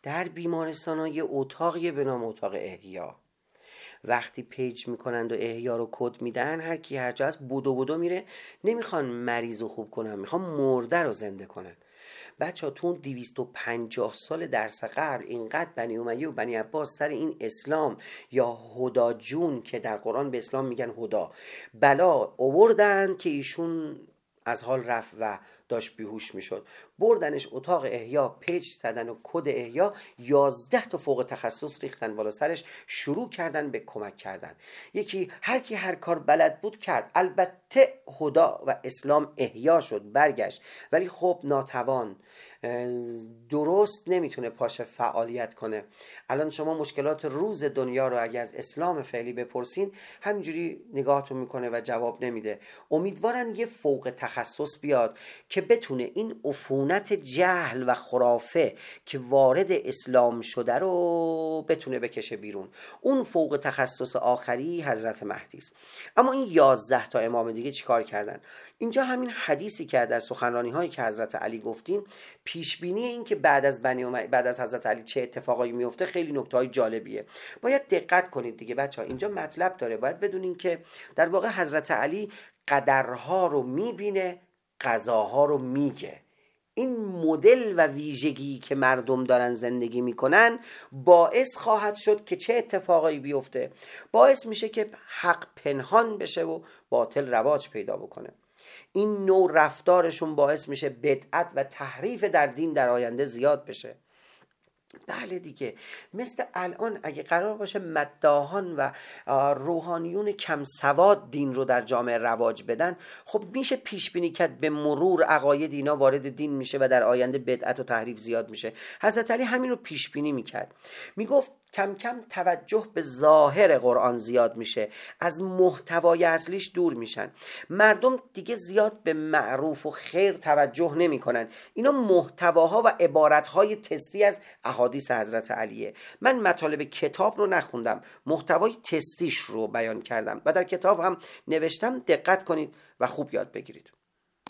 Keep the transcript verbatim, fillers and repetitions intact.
در بیمارستان ها یه اتاقیه به نام اتاق احیا. وقتی پیج میکنند و احیا رو کد میدن، هر کی هر جا هست بودو بودو میره، نمیخوان مریض رو خوب کنن، میخوان مرده رو زنده کنن. بچه ها تو اون دویست و پنجاه سال درس قبل اینقدر بنی امیه و بنی عباس سر این اسلام یا هدا جون که در قرآن به اسلام میگن هدا بلا آوردن که ایشون از حال رفت و داشت بیهوش میشد. بردنش اتاق احیا، پیج زدن و کد احیا، یازده تا فوق تخصص ریختن بالا سرش، شروع کردن به کمک کردن. یکی هر کی هر کار بلد بود کرد. البته هدا و اسلام احیا شد، برگشت، ولی خب ناتوان، درست نمیتونه پاشه فعالیت کنه. الان شما مشکلات روز دنیا رو اگه از اسلام فعلی بپرسین همینجوری نگاهتون میکنه و جواب نمیده. امیدوارن یه فوق تخصص بیاد که بتونه این عفونت جهل و خرافه که وارد اسلام شده رو بتونه بکشه بیرون. اون فوق تخصص آخری حضرت مهدی است. اما این یازده تا امام دیگه چیکار کردن؟ اینجا همین حدیثی که در سخنرانی هایی که حضرت علی گفتیم، پیش بینی این که بعد از بنی امیه، بعد از حضرت علی چه اتفاقایی میفته خیلی نکته های جالبیه. باید دقت کنید دیگه بچه‌ها، اینجا مطلب داره. باید بدونین که در واقع حضرت علی قدرها رو میبینه، قضاها رو میگه. این مدل و ویژگی که مردم دارن زندگی میکنن باعث خواهد شد که چه اتفاقایی بیفته. باعث میشه که حق پنهان بشه و باطل رواج پیدا بکنه. این نوع رفتارشون باعث میشه بدعت و تحریف در دین در آینده زیاد بشه. بله دیگه، مثل الان اگه قرار باشه مداحان و روحانیون کم سواد دین رو در جامعه رواج بدن، خب میشه پیش بینی کرد به مرور عقاید اینا وارد دین میشه و در آینده بدعت و تحریف زیاد میشه. حضرت علی همین رو پیش بینی میکرد. میگفت کم کم توجه به ظاهر قرآن زیاد میشه، از محتوای اصلیش دور میشن. مردم دیگه زیاد به معروف و خیر توجه نمی کنن. اینا محتواها و عبارتهای تستی از احادیث حضرت علیه. من مطالب کتاب رو نخوندم، محتوای تستیش رو بیان کردم و در کتاب هم نوشتم. دقت کنید و خوب یاد بگیرید.